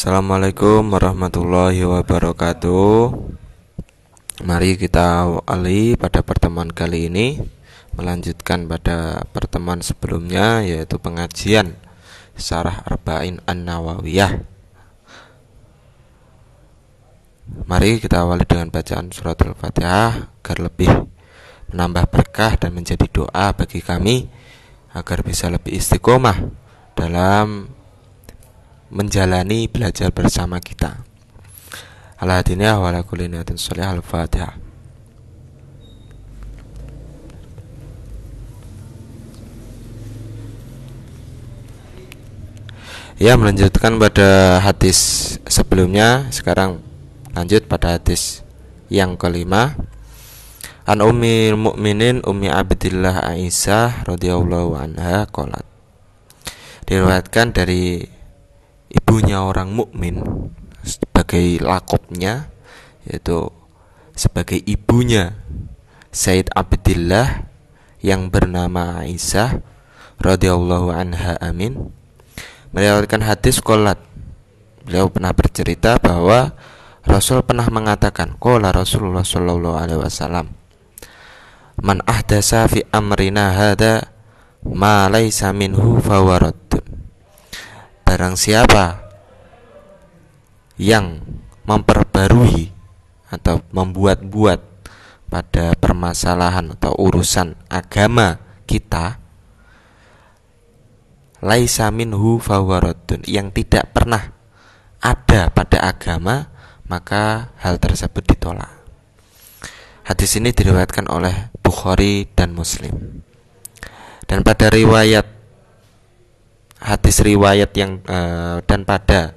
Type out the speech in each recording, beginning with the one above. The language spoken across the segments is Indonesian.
Assalamualaikum warahmatullahi wabarakatuh. Mari kita awali pada pertemuan kali ini, melanjutkan pada pertemuan sebelumnya, yaitu pengajian Syarah Arba'in An-Nawawiyah. Mari kita awali dengan bacaan surat Al-Fatihah agar lebih menambah berkah dan menjadi doa bagi kami agar bisa lebih istiqomah dalam menjalani belajar bersama kita. Al-Hadiniyah wa ala kulli niyatin sholih. Al-Fatihah. Ya, melanjutkan pada hadis sebelumnya, sekarang lanjut pada hadis yang kelima. An Ummil Mukminin Ummi Abdillah Aisyah radhiyallahu anha qalat. Diriwayatkan dari ibunya orang mukmin sebagai lakopnya, yaitu sebagai ibunya Sayyid Abdillah yang bernama Aisyah radhiyallahu anha, amin, meriwayatkan hadis qalat. Beliau pernah bercerita bahwa Rasul pernah mengatakan, qala Rasulullah sallallahu alaihi wasallam, man ahdasa fi amrina hada ma laisa minhu fawarad. Barang siapa yang memperbarui atau membuat-buat pada permasalahan atau urusan agama kita, laisa minhu fawaradun, yang tidak pernah ada pada agama, maka hal tersebut ditolak. Hadis ini diriwayatkan oleh Bukhari dan Muslim. Dan pada riwayat hadis riwayat yang dan pada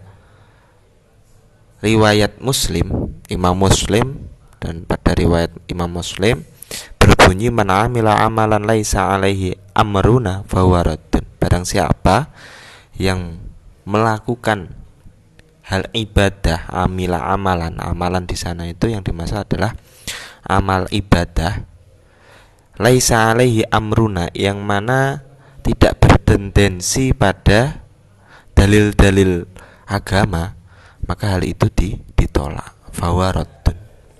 riwayat Muslim, Imam Muslim, dan pada riwayat Imam Muslim berbunyi, man amila amalan laisa alaihi amruna fawaradun. Barang siapa yang melakukan hal ibadah, amila amalan di sana itu yang dimaksud adalah amal ibadah, laisa alaihi amruna, yang mana tidak bertendensi pada dalil-dalil agama, maka hal itu ditolak, fawaradun.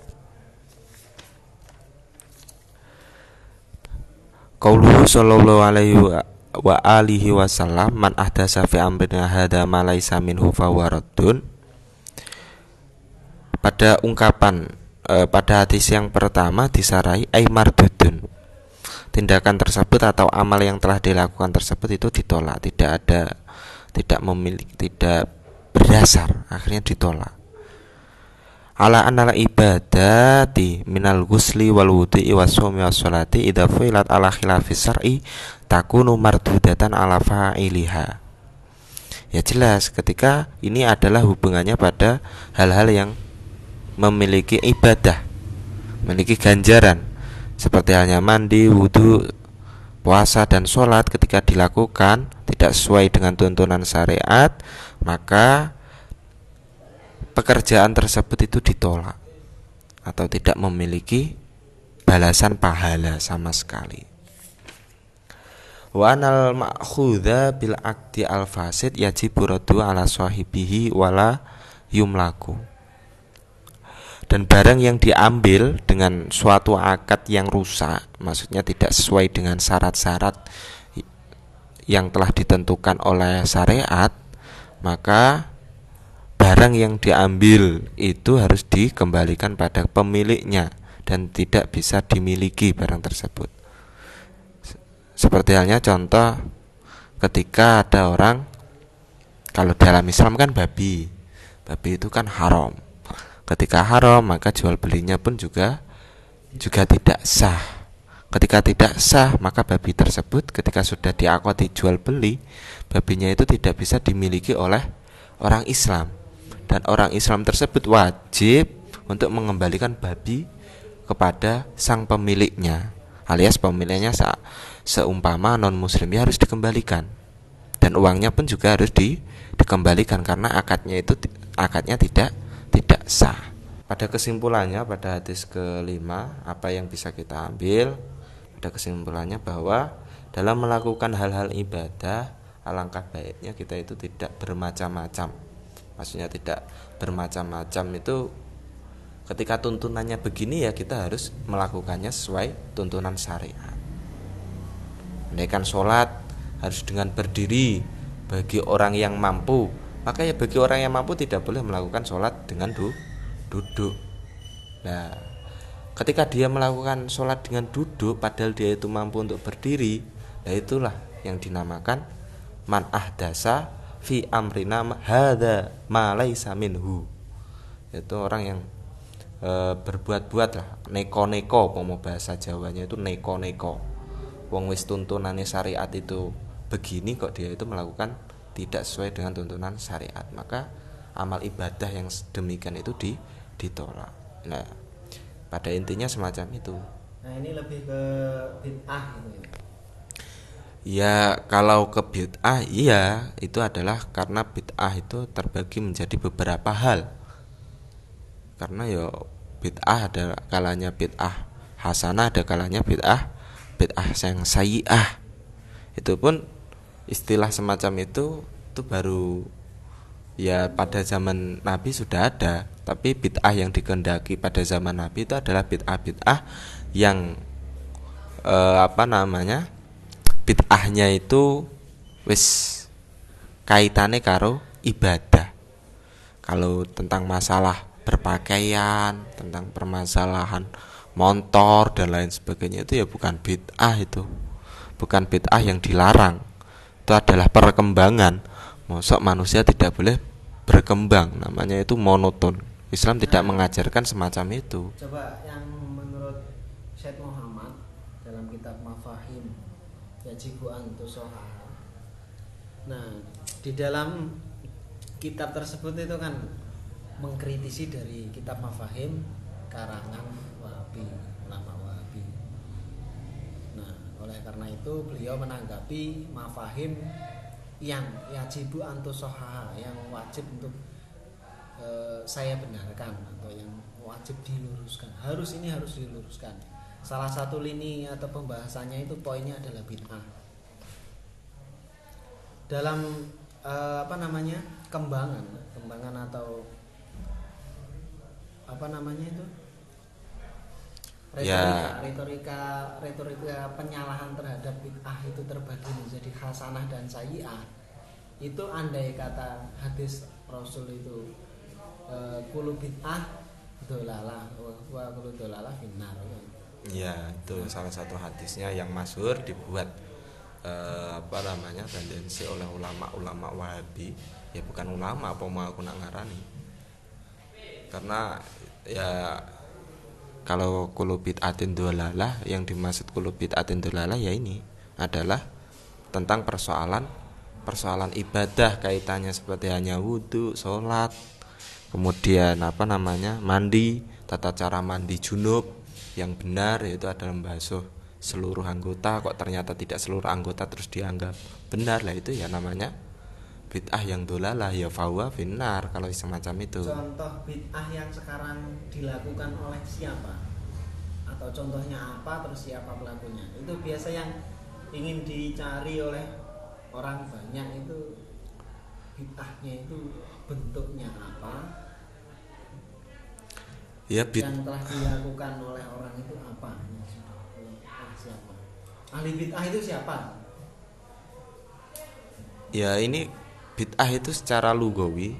Qauluhu sallallahu alaihi wa alihi wasallam, man ahdasa fi amrina hadza ma laisa minhu fawaradun. Pada ungkapan pada hadis yang pertama disarai ay mardudun, tindakan tersebut atau amal yang telah dilakukan tersebut itu ditolak, tidak berdasar, akhirnya ditolak. Ala anal ibadati minal ghusli wal wudu'i was-shaumi was-sholati idza fu'ilat ala khilafis syar'i takunu mardudatan ala fa'iliha. Ya jelas, ketika ini adalah hubungannya pada hal-hal yang memiliki ibadah, memiliki ganjaran, seperti halnya mandi, wudhu, puasa, dan sholat. Ketika dilakukan tidak sesuai dengan tuntunan syariat, maka pekerjaan tersebut itu ditolak atau tidak memiliki balasan pahala sama sekali. Wa anal ma'khudha bil aqdi al fasid yajibu raddu ala sahibihi wala yumlaku. Dan barang yang diambil dengan suatu akad yang rusak, maksudnya tidak sesuai dengan syarat-syarat yang telah ditentukan oleh syariat, maka barang yang diambil itu harus dikembalikan pada pemiliknya dan tidak bisa dimiliki barang tersebut. Seperti halnya contoh ketika ada orang, kalau dalam Islam kan babi itu kan haram. Ketika haram, maka jual belinya pun juga tidak sah. Ketika tidak sah, maka babi tersebut ketika sudah diakodi jual beli, babinya itu tidak bisa dimiliki oleh orang Islam. Dan orang Islam tersebut wajib untuk mengembalikan babi kepada sang pemiliknya, alias pemiliknya seumpama non muslim, ya harus dikembalikan. Dan uangnya pun juga harus dikembalikan karena akadnya tidak sah. Pada kesimpulannya, pada hadis kelima, apa yang bisa kita ambil? Pada kesimpulannya bahwa dalam melakukan hal-hal ibadah, alangkah baiknya kita itu tidak bermacam-macam maksudnya tidak bermacam-macam itu ketika tuntunannya begini ya kita harus melakukannya sesuai tuntunan syariat. Andaikan sholat harus dengan berdiri bagi orang yang mampu, maka ya bagi orang yang mampu tidak boleh melakukan sholat dengan duduk. Nah, ketika dia melakukan sholat dengan duduk padahal dia itu mampu untuk berdiri, nah itulah yang dinamakan man ahdasa fi amrina hadza ma laisa minhu. Itu orang yang berbuat-buat lah, neko-neko, mau bahasa Jawanya itu neko-neko. Wong wis tuntunannya syariat itu begini kok dia itu melakukan tidak sesuai dengan tuntunan syariat, maka amal ibadah yang demikian itu ditolak. Nah, pada intinya semacam itu. Nah, ini lebih ke bid'ah gitu ya. Ya, kalau ke bid'ah iya, itu adalah karena bid'ah itu terbagi menjadi beberapa hal. Karena ya bid'ah ada kalanya bid'ah hasanah, ada kalanya bid'ah yang sayyi'ah. Itu pun istilah semacam itu baru ya pada zaman Nabi sudah ada, tapi bid'ah yang dikehendaki pada zaman Nabi itu adalah bid'ah yang bid'ahnya itu wis kaitane karo ibadah. Kalau tentang masalah berpakaian, tentang permasalahan motor dan lain sebagainya itu ya bukan bid'ah, itu bukan bid'ah yang dilarang. Itu adalah perkembangan. Mosok manusia tidak boleh berkembang, namanya itu monoton. Islam tidak mengajarkan semacam itu. Coba yang menurut Syekh Muhammad dalam kitab Mafahim Yajibu Antusoha. Nah, di dalam kitab tersebut itu kan mengkritisi dari kitab Mafahim karangan Wahabi, ulama Wahabi. Nah, oleh karena itu beliau menanggapi Mafahim yang yajibu antusoha, yang wajib untuk saya benarkan atau yang wajib diluruskan, harus diluruskan. Salah satu lini atau pembahasannya itu poinnya adalah bid'ah. Dalam kembangan atau retorika penyalahan terhadap bid'ah itu terbagi menjadi hasanah dan sayyi'ah. Itu andai kata hadis Rasul itu kulu bid'ah dolalah wa kulu dolalah finnar. Ya, itu salah satu hadisnya yang masyhur dibuat tendensi oleh ulama Wahabi. Ya bukan ulama, apa mau aku nak ngarani. Karena ya kalau kulu bid'atin dolalah, yang dimaksud kulu bid'atin dolalah ya ini adalah tentang persoalan ibadah, kaitannya seperti hanya wudu, sholat, kemudian mandi, tata cara mandi junub yang benar, yaitu adalah membasuh seluruh anggota. Kok ternyata tidak seluruh anggota terus dianggap benar, lah itu ya namanya bid'ah yang dolalah, ya fahuwa finnar kalau semacam itu. Contoh bid'ah yang sekarang dilakukan oleh siapa? Atau contohnya apa, terus siapa pelakunya? Itu biasa yang ingin dicari oleh orang banyak, itu bid'ahnya itu bentuknya apa? Ya, yang telah dilakukan oleh orang itu apa? Siapa? Ahli bid'ah itu siapa? Ya, ini bid'ah itu secara lugawi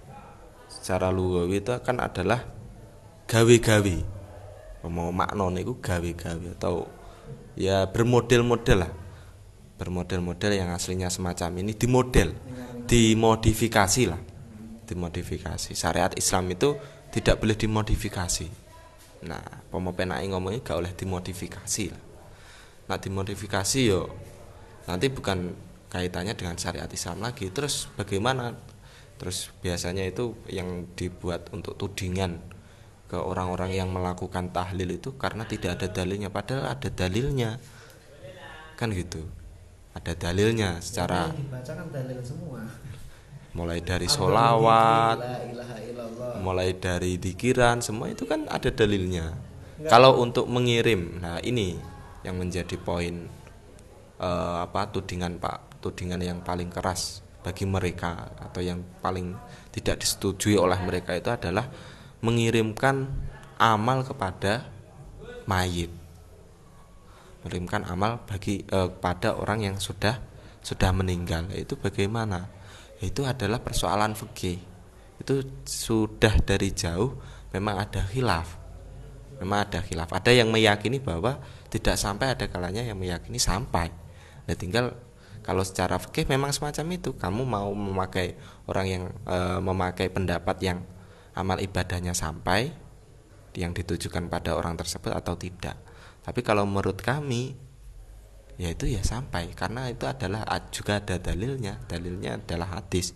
itu kan adalah gawe-gawe. Mau maknane iku gawe-gawe atau ya bermodel-model lah. Bermodel-model yang aslinya semacam ini dimodifikasi lah. Dimodifikasi. Syariat Islam itu tidak boleh dimodifikasi. Nah, pemopenake ngomongnya gak oleh dimodifikasi lah. Nah, dimodifikasi yo nanti bukan kaitannya dengan syariat Islam lagi. Terus bagaimana? Terus biasanya itu yang dibuat untuk tudingan ke orang-orang yang melakukan tahlil itu karena tidak ada dalilnya, padahal ada dalilnya. Kan gitu. Ada dalilnya secara yang dibaca kan dalil semua. Mulai dari sholawat, mulai dari dikiran, semua itu kan ada dalilnya. Kalau untuk mengirim, nah ini yang menjadi poin tudingan yang paling keras bagi mereka, atau yang paling tidak disetujui oleh mereka itu adalah mengirimkan amal kepada mayit, mengirimkan amal kepada orang yang sudah meninggal. Itu bagaimana? Itu adalah persoalan fikih. Itu sudah dari jauh memang ada khilaf. Ada yang meyakini bahwa tidak sampai, ada kalanya yang meyakini sampai. Nah, tinggal kalau secara fikih memang semacam itu. Kamu mau memakai orang yang memakai pendapat yang amal ibadahnya sampai, yang ditujukan pada orang tersebut, atau tidak. Tapi kalau menurut kami, yaitu ya sampai, karena itu adalah juga ada dalilnya adalah hadis.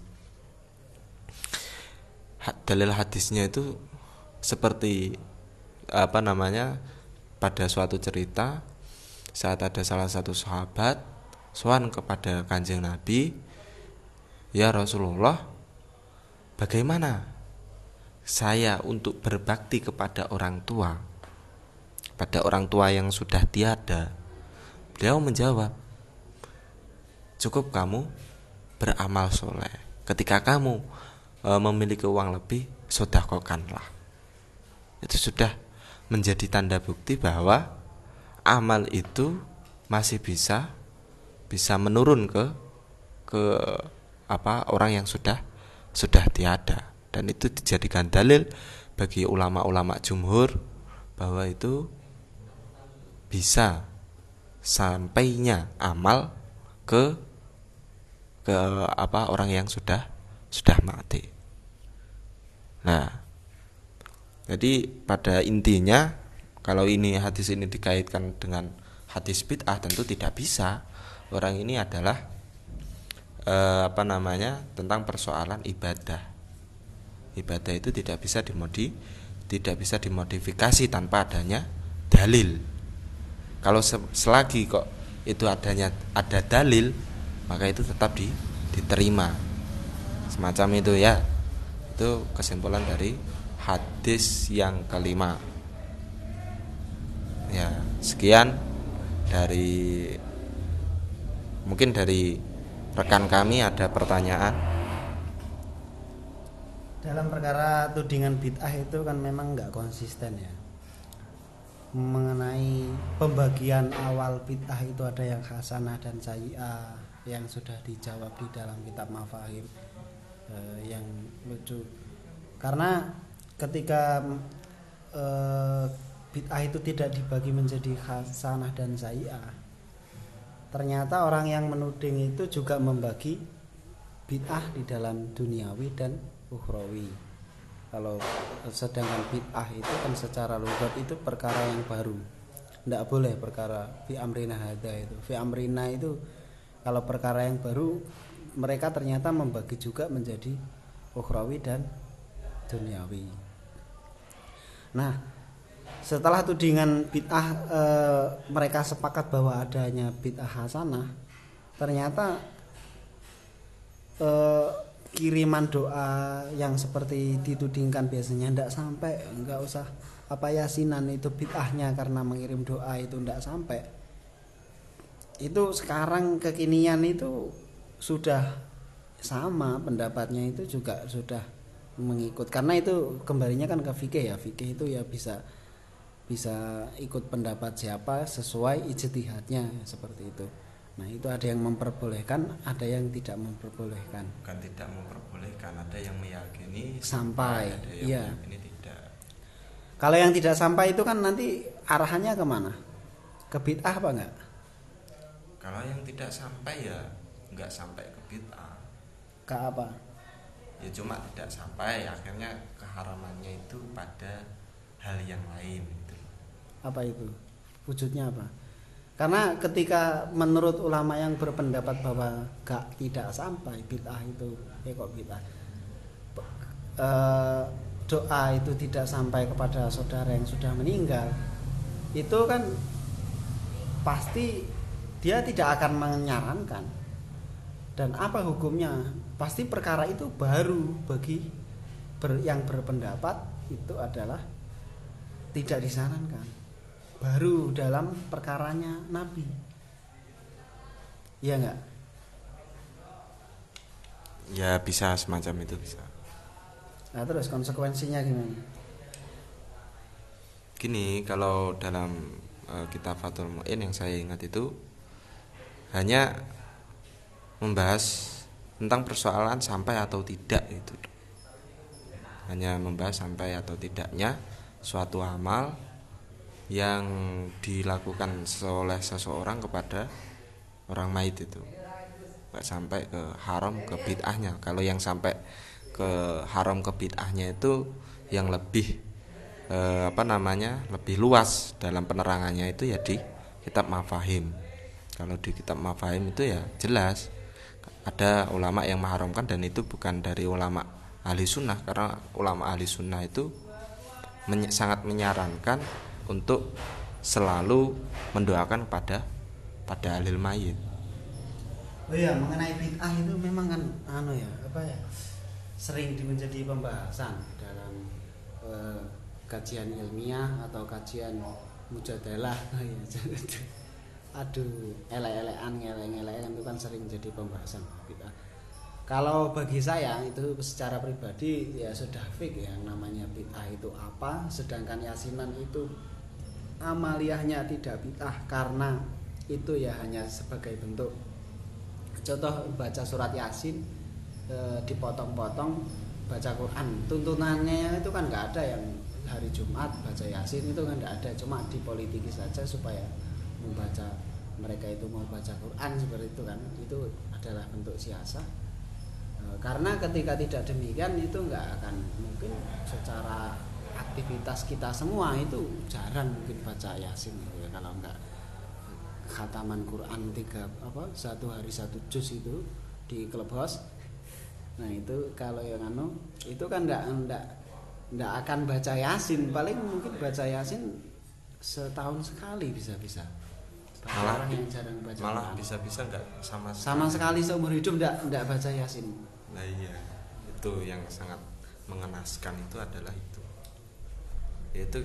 Dalil hadisnya itu seperti pada suatu cerita, saat ada salah satu sahabat sowan kepada Kanjeng Nabi, ya Rasulullah, bagaimana saya untuk berbakti kepada orang tua yang sudah tiada? Beliau menjawab, cukup kamu beramal soleh. Ketika kamu memiliki uang lebih, sedekahkanlah. Itu sudah menjadi tanda bukti bahwa amal itu masih bisa menurun ke orang yang sudah tiada, dan itu dijadikan dalil bagi ulama-ulama jumhur bahwa itu bisa sampainya amal ke orang yang sudah mati. Nah, jadi pada intinya, kalau hadis ini dikaitkan dengan hadis bid'ah, tentu tidak bisa. Orang ini adalah tentang persoalan ibadah. Ibadah itu tidak bisa dimodifikasi tanpa adanya dalil. Kalau selagi kok itu ada dalil, maka itu tetap diterima. Semacam itu ya. Itu kesimpulan dari hadis yang kelima. Ya, sekian mungkin dari rekan kami ada pertanyaan. Dalam perkara tudingan bid'ah itu kan memang nggak konsisten ya. Mengenai pembagian awal bid'ah itu ada yang hasanah dan sayyi'ah, yang sudah dijawab di dalam kitab Mafahim. Yang lucu karena ketika bid'ah itu tidak dibagi menjadi hasanah dan sayyi'ah, ternyata orang yang menuding itu juga membagi bid'ah di dalam duniawi dan ukhrawi. Kalau sedangkan bid'ah itu kan secara lughat itu perkara yang baru, tidak boleh perkara fi amrina hadza. Itu fi amrina itu kalau perkara yang baru, mereka ternyata membagi juga menjadi ukhrawi dan duniawi. Nah, setelah tudingan bid'ah mereka sepakat bahwa adanya bid'ah hasanah, ternyata kiriman doa yang seperti ditudingkan biasanya enggak usah yasinan itu bid'ahnya karena mengirim doa itu enggak sampai. Itu sekarang kekinian itu sudah sama pendapatnya, itu juga sudah mengikut, karena itu kembalinya kan ke fikih ya. Fikih itu ya bisa ikut pendapat siapa sesuai ijtihadnya, seperti itu. Nah, itu ada yang memperbolehkan, ada yang tidak memperbolehkan. Bukan tidak memperbolehkan, ada yang meyakini sampai, ada yang meyakini tidak. Kalau yang tidak sampai itu kan nanti arahannya kemana? Ke bid'ah apa enggak? Kalau yang tidak sampai ya enggak sampai ke bid'ah. Ke apa? Ya cuma tidak sampai, akhirnya keharamannya itu pada hal yang lain gitu. Apa itu? Wujudnya apa? Karena ketika menurut ulama yang berpendapat bahwa tidak sampai bid'ah itu, kok bid'ah, doa itu tidak sampai kepada saudara yang sudah meninggal, itu kan pasti dia tidak akan menyarankan. Dan apa hukumnya? Pasti perkara itu baru bagi yang berpendapat itu adalah tidak disarankan, baru dalam perkaranya Nabi. Iya enggak? Ya bisa semacam itu bisa. Nah terus konsekuensinya gimana? Gini, kalau dalam kitab Fathul Mu'in yang saya ingat itu hanya membahas tentang persoalan sampai atau tidak itu. Hanya membahas sampai atau tidaknya suatu amal yang dilakukan oleh seseorang kepada orang mayit itu. Nggak sampai ke haram ke bid'ahnya. Kalau yang sampai ke haram ke bid'ahnya itu yang lebih lebih luas dalam penerangannya itu ya di kitab Mafahim. Kalau di kitab Mafahim itu ya jelas ada ulama yang mengharamkan, dan itu bukan dari ulama ahli sunnah, karena ulama ahli sunnah itu sangat menyarankan untuk selalu mendoakan pada ahli mayit. Oh iya, mengenai bid'ah itu memang kan sering menjadi pembahasan dalam kajian ilmiah atau kajian mujadalah. Aduh, elek-elekan itu kan sering jadi pembahasan bid'ah. Kalau bagi saya itu secara pribadi ya sudah fix yang namanya bid'ah itu apa, sedangkan yasinan itu amaliyahnya tidak bid'ah karena itu ya hanya sebagai bentuk. Contoh baca surat Yasin dipotong-potong baca Quran, tuntunannya itu kan nggak ada yang hari Jumat baca Yasin, itu kan nggak ada, cuma dipolitiki saja supaya membaca mereka itu mau baca Quran seperti itu kan, itu adalah bentuk siasah. Karena ketika tidak demikian itu nggak akan mungkin secara aktivitas kita semua itu jarang mungkin baca Yasin gitu ya, kalau nggak khataman Quran satu hari satu juz itu di Clubhouse. Nah itu kalau yang itu kan nggak akan baca Yasin, paling mungkin baca Yasin setahun sekali bisa malah orang yang jarang baca malah Quran. bisa nggak sama sekali seumur hidup nggak baca Yasin. Nah iya, itu yang sangat mengenaskan itu adalah itu. Yaitu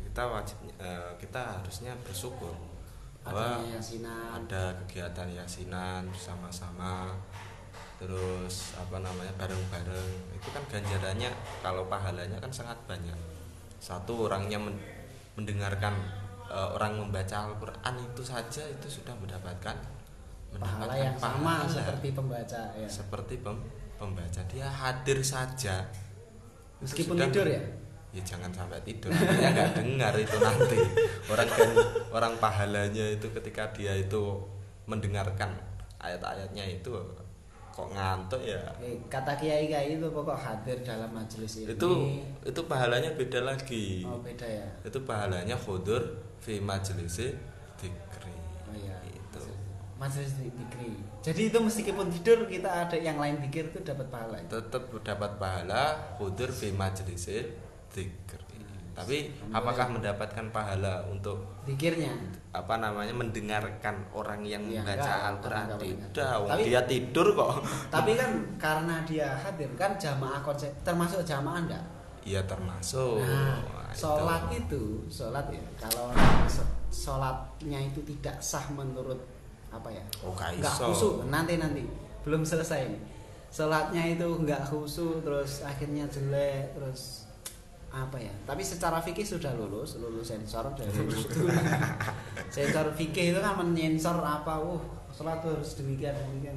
kita harusnya bersyukur bahwa ada kegiatan yasinan bersama-sama, terus bareng-bareng. Itu kan ganjarannya, kalau pahalanya kan sangat banyak. Satu, orangnya mendengarkan orang membaca Al-Quran itu saja itu sudah mendapatkan pahala yang sama seperti pembaca ya. Seperti pembaca, dia hadir saja meskipun tidur ya jangan sampai tidur, dia nggak dengar itu nanti. Orang pahalanya itu ketika dia itu mendengarkan ayat-ayatnya itu kok ngantuk ya. Kata kiai itu pokok hadir dalam majelis ini. Itu pahalanya beda lagi. Oh beda ya. Itu pahalanya hudur fi majlisi dzikri. Oh iya. Itu majelis dzikri. Jadi itu meskipun tidur kita ada yang lain zikir itu dapat pahala. Tetap dapat pahala hudur fi majlisi dzikri. Tapi apakah mendapatkan pahala untuk zikirnya? Mendengarkan orang yang membaca Al-Quran? Tidak, tapi, dia tidur kok. Tapi kan karena dia hadir kan jamaah konsep, termasuk jamaah enggak? Iya termasuk. Sholat ya. Kalau sholatnya itu tidak sah menurut nggak khusyuk. Nanti belum selesai nih. Sholatnya itu nggak khusyuk, terus akhirnya jelek, terus tapi secara fikih sudah lulus sensor dari itu. Sensor fikih itu kan menyensor sholat harus demikian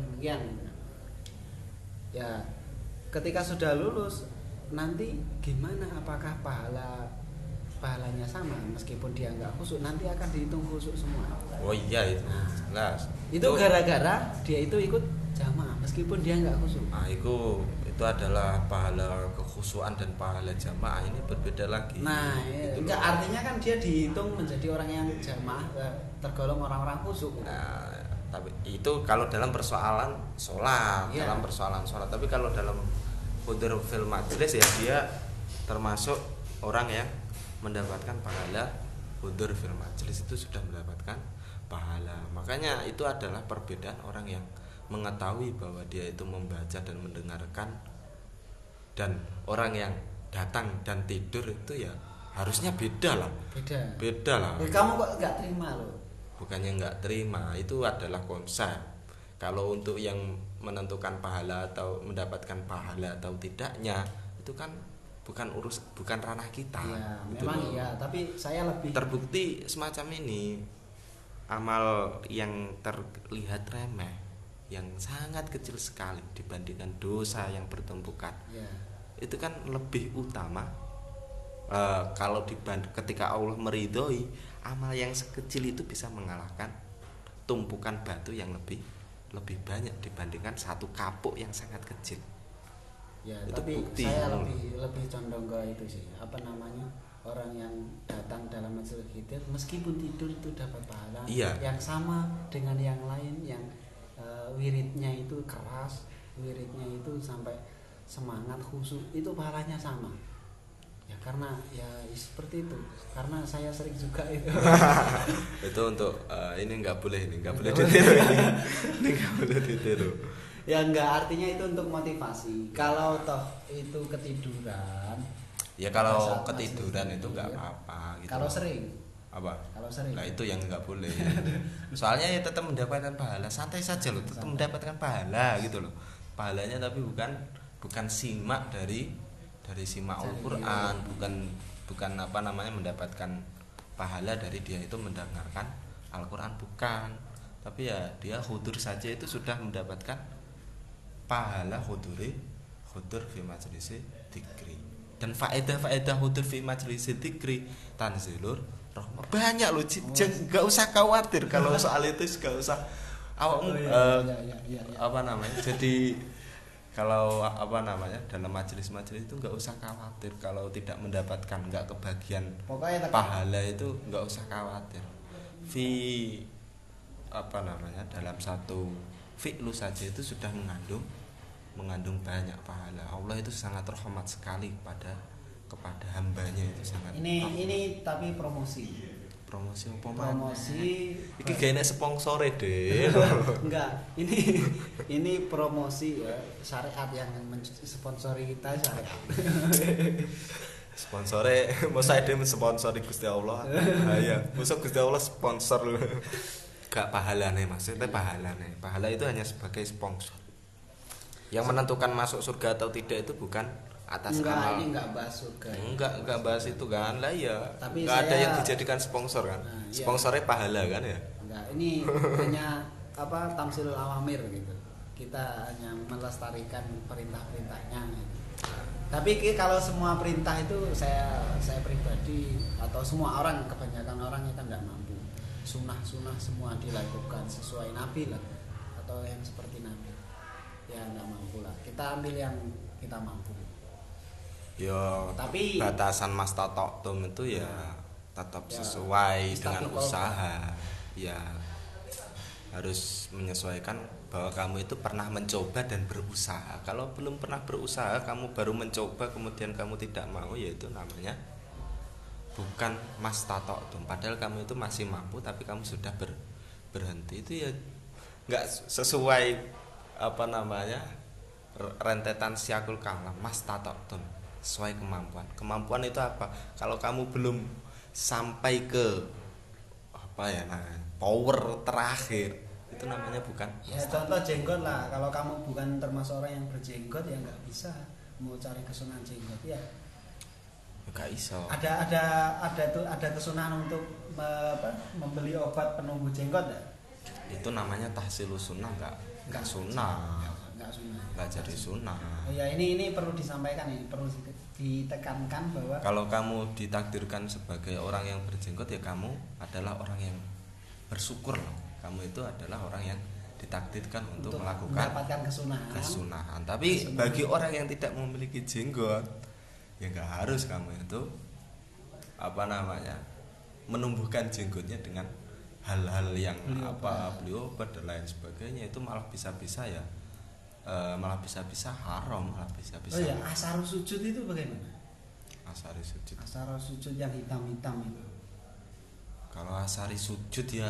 ya. Ketika sudah lulus nanti gimana, apakah pahalanya sama meskipun dia nggak khusyuk, nanti akan dihitung khusyuk semua. Oh iya itu jelas. Itu gara-gara dia itu ikut jamaah meskipun dia nggak khusyuk. Itu adalah pahala kekhusyuan, dan pahala jamaah ini berbeda lagi. Nah, enggak artinya kan dia dihitung menjadi orang yang jamaah, tergolong orang-orang khusyuk. Nah, tapi itu kalau dalam persoalan sholat, Tapi kalau dalam hudur fil majlis ya dia termasuk orang yang mendapatkan pahala hudur fil majlis, itu sudah mendapatkan pahala. Makanya itu adalah perbedaan orang yang mengetahui bahwa dia itu membaca dan mendengarkan, dan orang yang datang dan tidur itu ya harusnya beda lah. Kamu kok nggak terima loh? Bukannya nggak terima, itu adalah konsep. Kalau untuk yang menentukan pahala atau mendapatkan pahala atau tidaknya itu kan bukan ranah kita. Ya, gitu memang loh. iya, tapi saya lebih Terbukti semacam ini, amal yang terlihat remeh, yang sangat kecil sekali dibandingkan dosa yang bertumpukan, ya, itu kan lebih utama. Kalau ketika Allah meridhoi, amal yang sekecil itu bisa mengalahkan tumpukan batu yang lebih banyak dibandingkan satu kapuk yang sangat kecil. ya. Itu Tapi bukti. saya lebih condong ke itu sih, apa namanya, orang yang datang dalam majelis zikir meskipun tidur itu dapat pahala Iya. yang sama dengan yang lain yang wiridnya itu keras, wiridnya itu sampai semangat khusyuk, itu pahalanya sama. Ya karena ya seperti itu, karena saya sering juga itu. Itu untuk ini nggak boleh ditiru ini nggak boleh ditiru. Ya enggak, artinya itu untuk motivasi. Kalau toh itu ketiduran, Ya kalau saat ketiduran majelis itu nggak zikir, apa-apa gitu. kalau sering, Apa? kalau sering. Nah itu yang nggak boleh. Soalnya ya tetap mendapatkan pahala, santai saja loh, tetap mendapatkan pahala gitu loh. Pahalanya tapi bukan simak dari simak Al-Qur'an, bukan apa namanya mendapatkan pahala dari dia itu mendengarkan Al-Qur'an, bukan. Tapi ya dia hudur saja itu sudah mendapatkan pahala hudur fi majlisi dzikri. Dan faedah hudur fi majlisi dzikri tanzilur rahmah. Banyak loh, nggak usah khawatir kalau soal itu, nggak usah awakmu Ya. apa namanya. Jadi kalau apa namanya dalam majelis-majelis itu nggak usah khawatir kalau tidak mendapatkan, nggak kebagian Pokoknya pahala itu nggak usah khawatir. Fi apa namanya dalam satu fi'lu saja itu sudah mengandung banyak pahala. Allah itu sangat rahmat sekali kepada hambanya, itu sangat. Ini tapi promosi apa promosi iki gene sponsore deh. enggak, ini promosi ya, syariat yang mensponsori kita, syariat. Sponsore masa ada mensponsori Gusti Allah. Ya masa Gusti Allah sponsor lho. Gak pahalane, maksudnya pahalane. Pahala itu hanya sebagai sponsor. Yang menentukan masuk surga atau tidak itu bukan atas amal. Ini enggak bahas surga. Enggak bahas itu kan. Lah ya. Tapi enggak ada saya- yang dijadikan sponsor kan. Nah, iya. Sponsornya pahala kan ya. Enggak, ini hanya apa, tamsilul awamir gitu. Kita hanya melestarikan perintah-perintahnya gitu. Tapi kalau semua perintah itu saya pribadi atau semua orang, kebanyakan orang itu enggak mampu. Sunnah semua dilakukan sesuai Nabi lah, atau yang seperti Nabi. Ya enggak mampu lah. Kita ambil yang kita mampu. Ya, Tapi- batasan mas tatoktum itu ya tetap Ya, sesuai dengan istiqomah. usaha. Ya harus menyesuaikan bahwa kamu itu pernah mencoba dan berusaha. Kalau belum pernah berusaha, kamu baru mencoba kemudian kamu tidak mau, ya itu namanya bukan mas tatoktum. Padahal kamu itu masih mampu tapi kamu sudah berhenti. Itu ya nggak sesuai apa namanya rentetan syakul kalam mas tatoktum, sesuai kemampuan itu apa. Kalau kamu belum sampai ke apa ya, nah power terakhir, itu namanya bukan Ya contoh jenggot lah, kalau kamu bukan termasuk orang yang berjenggot ya nggak bisa mau cari kesunahan jenggot ya. nggak iso. Ada kesunahan untuk membeli obat penumbuh jenggot ya? Itu namanya tahsilus sunnah, nggak sunnah, Nggak sunnah. nggak jadi sunnah. Oh ya, ini perlu disampaikan, ini perlu ditekankan bahwa Kalau kamu ditakdirkan sebagai orang yang berjenggot, ya kamu adalah orang yang bersyukur loh. Kamu itu adalah orang yang ditakdirkan untuk melakukan mendapatkan kesunahan. Tapi bagi orang yang tidak memiliki jenggot, ya nggak harus kamu itu apa namanya menumbuhkan jenggotnya dengan hal-hal yang beli obat dan lain sebagainya. Itu malah bisa-bisa ya malah bisa-bisa haram, malah bisa-bisa. Oh ya, asarus sujud itu bagaimana? Asari sujud. Asarus sujud yang hitam-hitam itu. Kalau asari sujud ya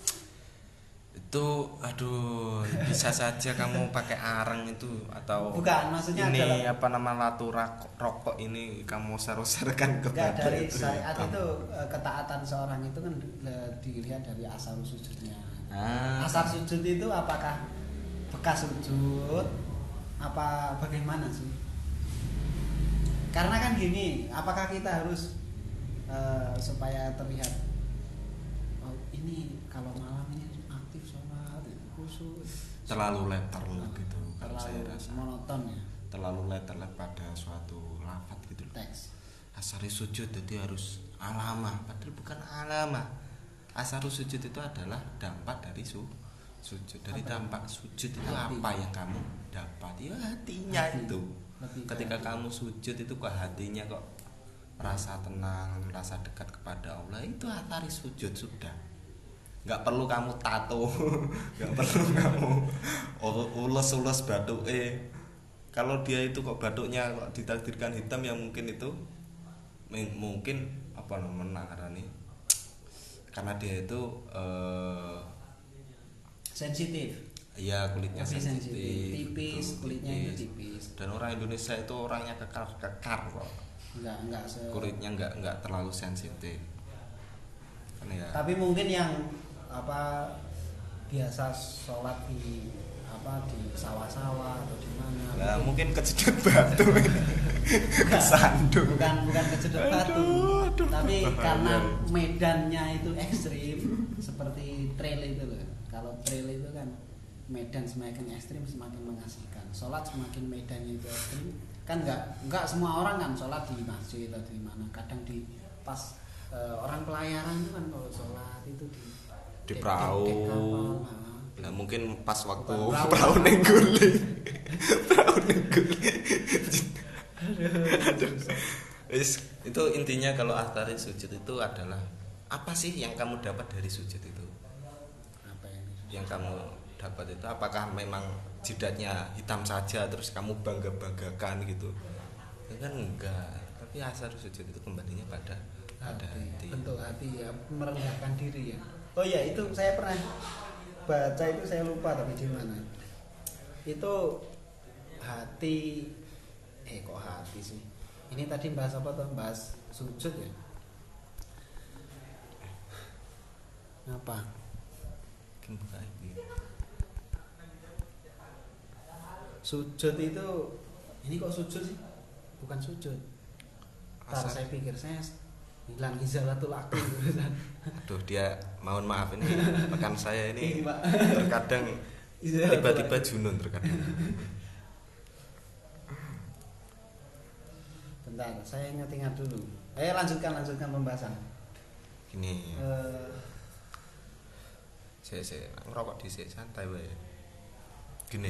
itu aduh, bisa saja kamu pakai areng itu atau Bukan, maksudnya ini adalah- apa nama latu rokok ini kamu usar-usarkan ke Enggak, badan dari itu syariat hitam. itu ketaatan seorang itu kan dilihat dari asar sujudnya. Ah. Asar sujud itu apakah bekas sujud apa bagaimana sih? Karena kan gini, apakah kita harus supaya terlihat oh, ini kalau malam ini aktif sholat khusus terlalu letter gitu kalau saya terlalu rasa monoton ya terlalu letter pada suatu lafaz gitu loh. teks Asari sujud jadi harus alamah, padahal bukan alamah. Asari sujud itu adalah dampak dari sujud. Dari apa? dampak sujud itu Hati. apa yang kamu dapat? Ya hatinya Hati. itu. Lebih ke Ketika hati. kamu sujud itu kok hatinya kok rasa tenang, rasa dekat kepada Allah, itu asari sujud sudah. Nggak perlu kamu tato, nggak perlu kamu ules batuk. Kalau dia itu kok batuknya kok ditakdirkan hitam, ya mungkin itu mungkin apa namanya nih, karena dia itu sensitif ya kulitnya lebih sensitif, tipis gitu, kulitnya itu tipis dan orang Indonesia itu orangnya kekar kok, enggak kulitnya nggak terlalu sensitif kan ya. tapi mungkin yang apa biasa sholat di apa di sawah-sawah atau di mana Nah, mungkin kejedot batu kesandung bukan kejedot batu aduh, tapi bahaya. karena medannya itu ekstrim seperti trail itu loh. Kalau trail itu kan medan semakin ekstrim semakin mengasihkan. Sholat semakin medannya itu ekstrim kan nggak semua orang kan sholat di masjid atau di mana. Kadang di pas orang pelayaran itu kan kalau sholat itu di perahu. dek kapal, Nah, mungkin pas waktu Bukan perahu. perahu nengguling perahu nengguling itu intinya kalau asari sujud itu adalah apa sih yang kamu dapat dari sujud itu? apa ini? Yang kamu dapat itu apakah memang jidatnya hitam saja terus kamu banggakan gitu? Ya kan enggak, tapi asari sujud itu kembalinya pada hati. Bentuk hati ya, merendahkan diri ya. Oh iya, itu saya pernah baca itu, saya lupa tapi di mana. Itu hati kok hati sih. Ini tadi bahas apa tuh? Bahas sujud ya. Apa? Sujud itu ini kok sujud sih? Bukan sujud. Ntar saya pikir saya hilang izalatul akil. Aduh, dia mohon maaf ini rekan saya ini Pak. terkadang tiba-tiba junun terkadang. Bentar, saya ingat-ingat dulu. Lanjutkan pembahasan. Gini, Eh, saya ngerokok di sini santai wae. Gini,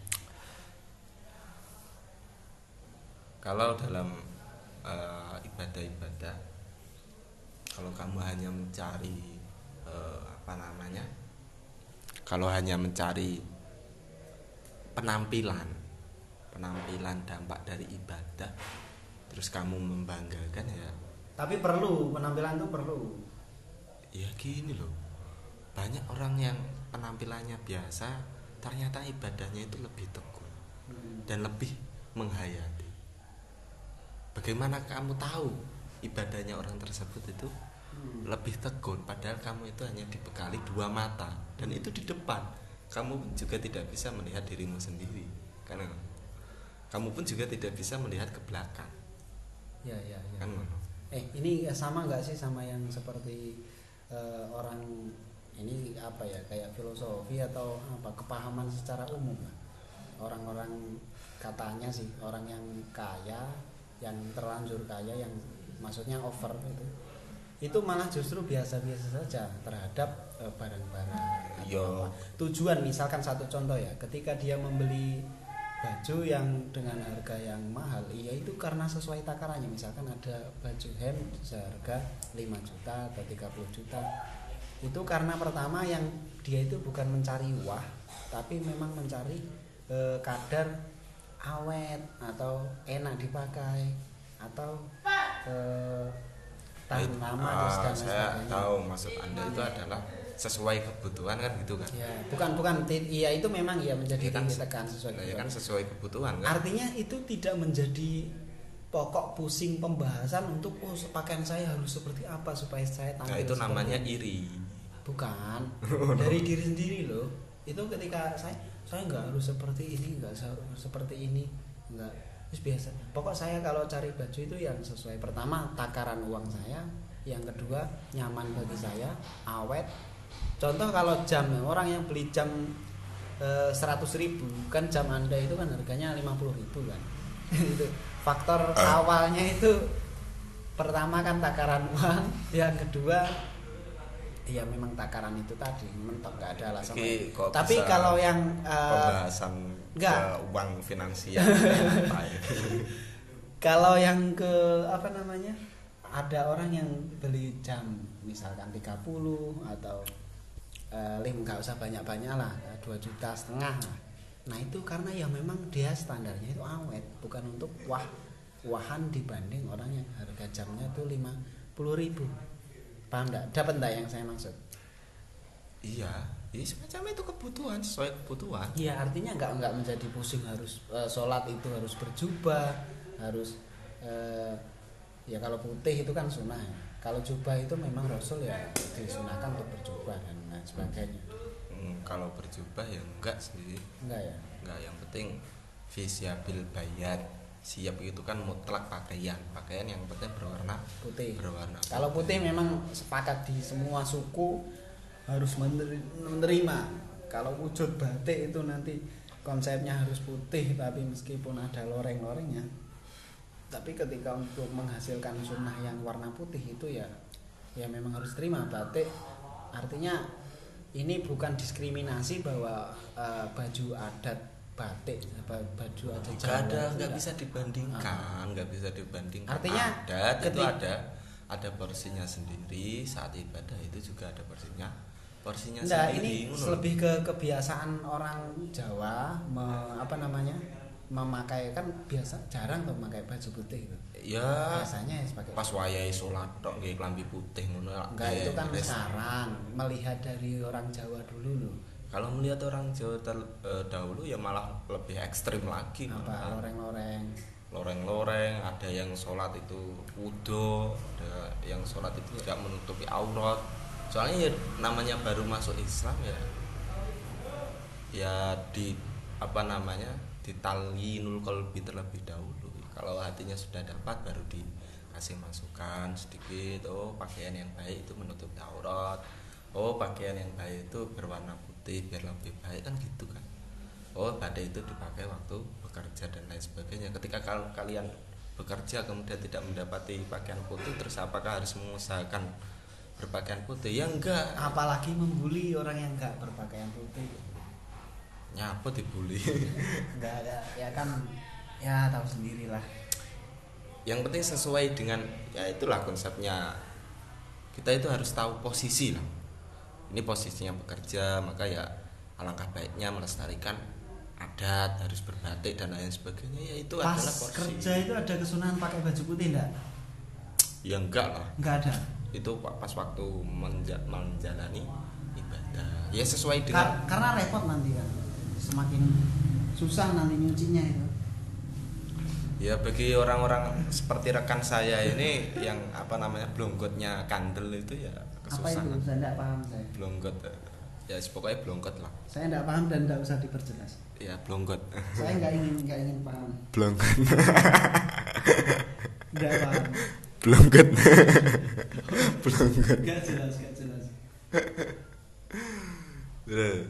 kalau dalam ibadah-ibadah, kalau kamu hanya mencari kalau hanya mencari penampilan dampak dari ibadah, terus kamu membanggakan ya. tapi perlu penampilan itu perlu. Ya gini loh, banyak orang yang penampilannya biasa, ternyata ibadahnya itu lebih tekun dan lebih menghayati. Bagaimana kamu tahu ibadahnya orang tersebut itu lebih tekun, padahal kamu itu hanya dibekali dua mata dan itu di depan. Kamu pun juga tidak bisa melihat dirimu sendiri, karena kamu pun juga tidak bisa melihat ke belakang. Ya. Kan Ini sama nggak sih sama yang seperti orang ini apa ya, kayak filosofi atau apa kepahaman secara umum lah. Orang-orang katanya sih orang yang kaya, yang terlanjur kaya, yang maksudnya over itu malah justru biasa-biasa saja terhadap barang-barang. Yo. Tujuan misalkan satu contoh ya, ketika dia membeli baju yang dengan harga yang mahal, iya itu karena sesuai takarannya. Misalkan ada baju hem seharga 5 juta atau 30 juta. Itu karena pertama yang dia itu bukan mencari wah, tapi memang mencari kadar awet atau enak dipakai atau tahan lama dan saya sebagainya. tahu maksud Anda itu adalah sesuai kebutuhan kan gitu kan. Ya, bukan iya itu memang ya menjadi Ya kan, tekan sesuai ya kan kebutuhan. sesuai kebutuhan kan. Artinya itu tidak menjadi pokok pusing pembahasan untuk pakaian saya harus seperti apa supaya saya tampil. Nah, itu namanya seperti ini. iri. Bukan dari diri sendiri loh. Itu ketika saya saya nggak harus seperti ini, nggak harus seperti ini, nggak, terus biasa. Pokok saya kalau cari baju itu yang sesuai, pertama takaran uang saya, yang kedua nyaman bagi saya, awet. Contoh kalau jam, orang yang beli jam 100.000 kan, jam Anda itu kan harganya 50.000 kan. Itu faktor awalnya itu, pertama kan takaran uang, yang kedua ya memang takaran itu tadi mentok, nggak ada alasan. Tapi kalau yang pembahasan enggak, uang finansial kalau yang ke apa namanya, ada orang yang beli jam misalkan 30 atau nggak usah banyak-banyak lah, 2,5 juta lah. Nah itu karena ya memang dia standarnya itu awet, bukan untuk wahan dibanding orang yang harga jamnya tuh 50.000. Paham enggak? Dapat enggak yang saya maksud? Iya, ini semacam itu kebutuhan, sesuai kebutuhan. Iya, artinya enggak menjadi pusing harus sholat itu harus berjubah, harus ya kalau putih itu kan sunnah ya. Kalau jubah itu memang Rasul ya disunahkan untuk berjubah dan lain sebagainya. Kalau berjubah ya enggak sih. Enggak ya? Enggak, yang penting fisyabil bayat. Siap itu kan mutlak pakaian yang penting berwarna putih. Putih. Kalau putih memang sepakat di semua suku harus menerima. Kalau wujud batik itu nanti konsepnya harus putih, tapi meskipun ada loreng-lorengnya, tapi ketika untuk menghasilkan sunnah yang warna putih itu ya memang harus terima batik. Artinya ini bukan diskriminasi bahwa baju adat batik, baju adat Jawa nggak bisa dibandingkan, Artinya adat itu ada porsinya sendiri, saat ibadah itu juga ada porsinya sendiri. Ini lebih ke kebiasaan orang Jawa memakai, kan biasa jarang tuh memakai baju putih gitu. Ya biasanya sebagai pas wayahe salat tok nggih klambi putih ngono. Enggak, itu kan sekarang melihat dari orang Jawa dulu loh. Kalau melihat orang Jawa dahulu ya malah lebih ekstrim lagi. Apa? Loreng-loreng, ada yang sholat itu wudu, ada yang sholat itu tidak menutupi aurat. Soalnya ya namanya baru masuk Islam ya ditalyinul qalbi terlebih dahulu. Kalau hatinya sudah dapat baru dikasih masukan sedikit. Oh, pakaian yang baik itu menutupi aurat. Oh, pakaian yang baik itu berwarna putih biar lebih baik, kan gitu kan. Oh, badai itu dipakai waktu bekerja dan lain sebagainya. Ketika kalian bekerja kemudian tidak mendapati pakaian putih, terus apakah harus mengusahakan berpakaian putih? Ya enggak. Apalagi membuli orang yang enggak berpakaian putih. Nyapa dibully? Enggak ada, ya kan, ya tahu sendirilah. Yang penting sesuai dengan, ya itulah konsepnya. Kita itu harus tahu posisi lah. Ini posisinya bekerja, maka ya alangkah baiknya melestarikan adat, harus berbatik dan lain sebagainya. Ya itu pas adalah porsi. Kerja itu ada kesunahan pakai baju putih enggak? Ya enggak lah. Enggak ada. Itu pas waktu menjalani ibadah. Ya sesuai dengan karena repot nanti kan. Semakin susah nanti nyucinya itu. Ya bagi orang-orang seperti rekan saya ini yang blonggotnya kandel itu ya kesusahan. Apa itu? Saya enggak paham saya. Blonggot. Ya pokoknya blonggot lah. Saya enggak paham dan enggak usah diperjelas. Ya blonggot. Saya enggak ingin paham. Blonggot. Enggak paham. Blonggot. Blonggot. Enggak jelas. Terus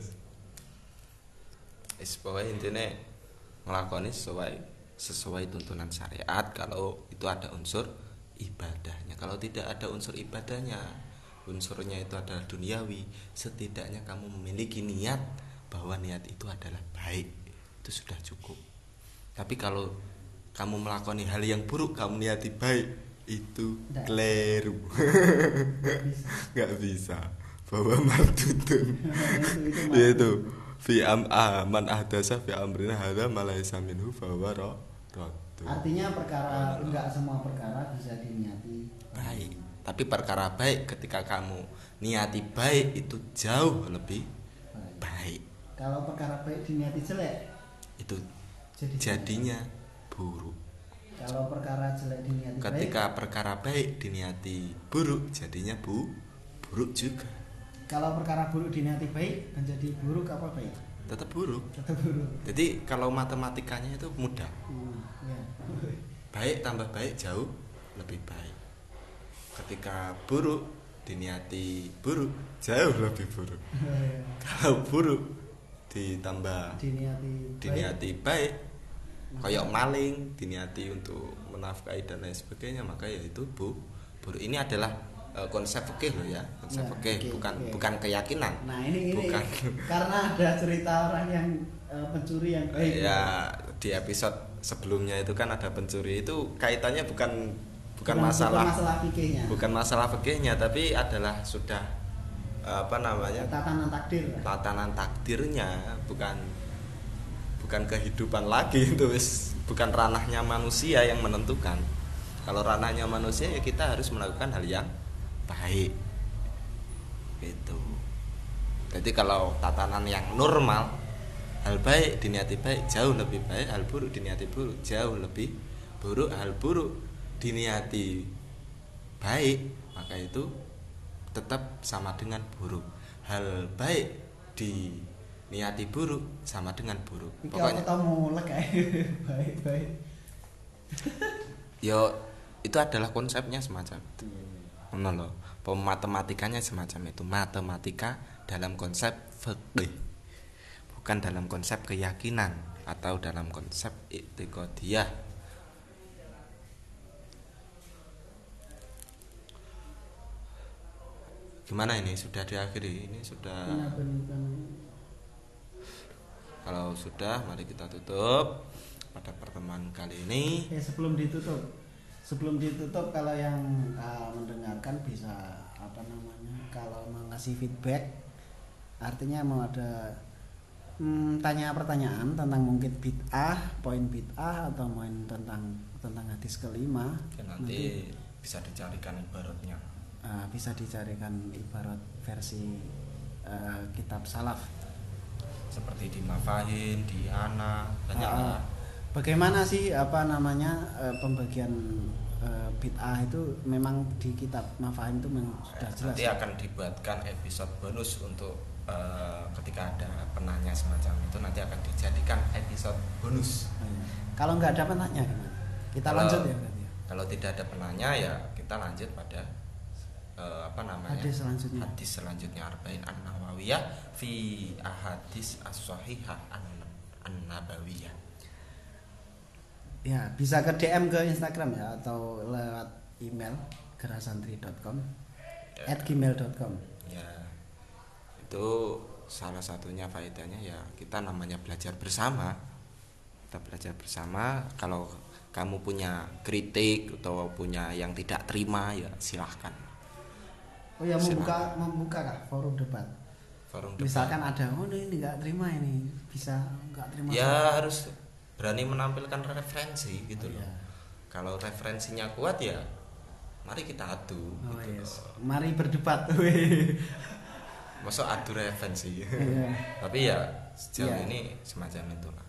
pokoknya intinya ngelakoni sesuai tuntunan syariat kalau itu ada unsur ibadahnya. Kalau tidak ada unsur ibadahnya, unsurnya itu adalah duniawi, setidaknya kamu memiliki niat bahwa niat itu adalah baik, itu sudah cukup. Tapi kalau kamu melakoni hal yang buruk kamu niati baik, itu keliru. Nggak bisa. Bahwa martutun yaitu fi man ahdasa fi amrina hadza ma laysa minhu fa huwa rad. Artinya perkara, enggak semua perkara bisa diniati baik, tapi perkara baik ketika kamu niati baik itu jauh lebih baik. Kalau perkara baik diniati jelek itu jadinya buruk. Kalau perkara jelek diniati ketika baik, perkara baik diniati buruk jadinya buruk juga. Kalau perkara buruk diniati baik menjadi buruk apa baik? tetap buruk. Tetap buruk. Jadi kalau matematikanya itu mudah. Ya. Baik tambah baik jauh lebih baik. Ketika buruk diniati buruk jauh lebih buruk. Kalau buruk ditambah diniati baik, kayak maling diniati untuk menafkahi dan lain sebagainya, maka ya itu buruk. Ini adalah konsep fikih loh ya, konsep fikih, bukan keyakinan. Nah ini bukan karena ada cerita orang yang pencuri yang baik. Ya di episode sebelumnya itu kan ada pencuri, itu kaitannya bukan masalah fikihnya. Bukan masalah fikihnya, tapi adalah sudah tatanan takdirnya, bukan kehidupan lagi itu bukan ranahnya manusia yang menentukan. Kalau ranahnya manusia ya kita harus melakukan hal yang baik gitu. Jadi kalau tatanan yang normal, hal baik diniati baik jauh lebih baik, hal buruk diniati buruk jauh lebih buruk, hal buruk diniati baik maka itu tetap sama dengan buruk, hal baik diniati buruk sama dengan buruk. Pokoknya baik. Yo itu adalah konsepnya semacam itu. Loh, matematikanya semacam itu, matematika dalam konsep fikih, bukan dalam konsep keyakinan atau dalam konsep i'tiqadiyah. Gimana ini, sudah diakhiri? Ini sudah. Kalau sudah, mari kita tutup pada pertemuan kali ini. Sebelum ditutup kalau yang mendengarkan bisa kalau mau ngasih feedback, artinya mau ada tanya pertanyaan tentang mungkin bid'ah, poin bid'ah atau poin tentang hadis kelima, nanti bisa dicarikan ibaratnya. Bisa dicarikan ibarat versi kitab salaf seperti di Mafahim, di Ana, banyak lah. Bagaimana sih pembagian bid'ah itu memang di kitab Mafahim itu memang sudah jelas. Nanti akan dibuatkan episode bonus untuk ketika ada penanya semacam itu, nanti akan dijadikan episode bonus. Kalau nggak ada penanya gimana? Kita lanjut ya berarti. Kalau tidak ada penanya ya kita lanjut pada hadis selanjutnya Arba'in An-Nawawiyah fi ahadis as-sahihah an-nabawiyah. Ya, bisa ke DM ke Instagram ya atau lewat email gerasantri.com @gmail.com. Ya. Itu salah satunya faedahnya ya, kita namanya belajar bersama. Kita belajar bersama. Kalau kamu punya kritik atau punya yang tidak terima ya silahkan. Oh ya, membuka kah forum debat? Misalkan ada ini nggak terima, ini bisa nggak terima. Ya harus berani menampilkan referensi gitu loh. Kalau referensinya kuat ya mari kita adu gitu. Yes. Mari berdebat. Masuk adu referensi. Tapi ya sejauh ini semacam itulah.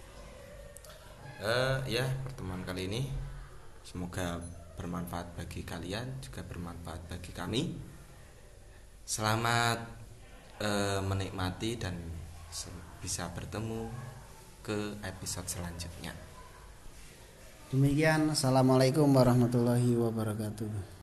Ya pertemuan kali ini semoga bermanfaat bagi kalian, juga bermanfaat bagi kami. Selamat menikmati dan bisa bertemu ke episode selanjutnya. Demikian, assalamualaikum warahmatullahi wabarakatuh.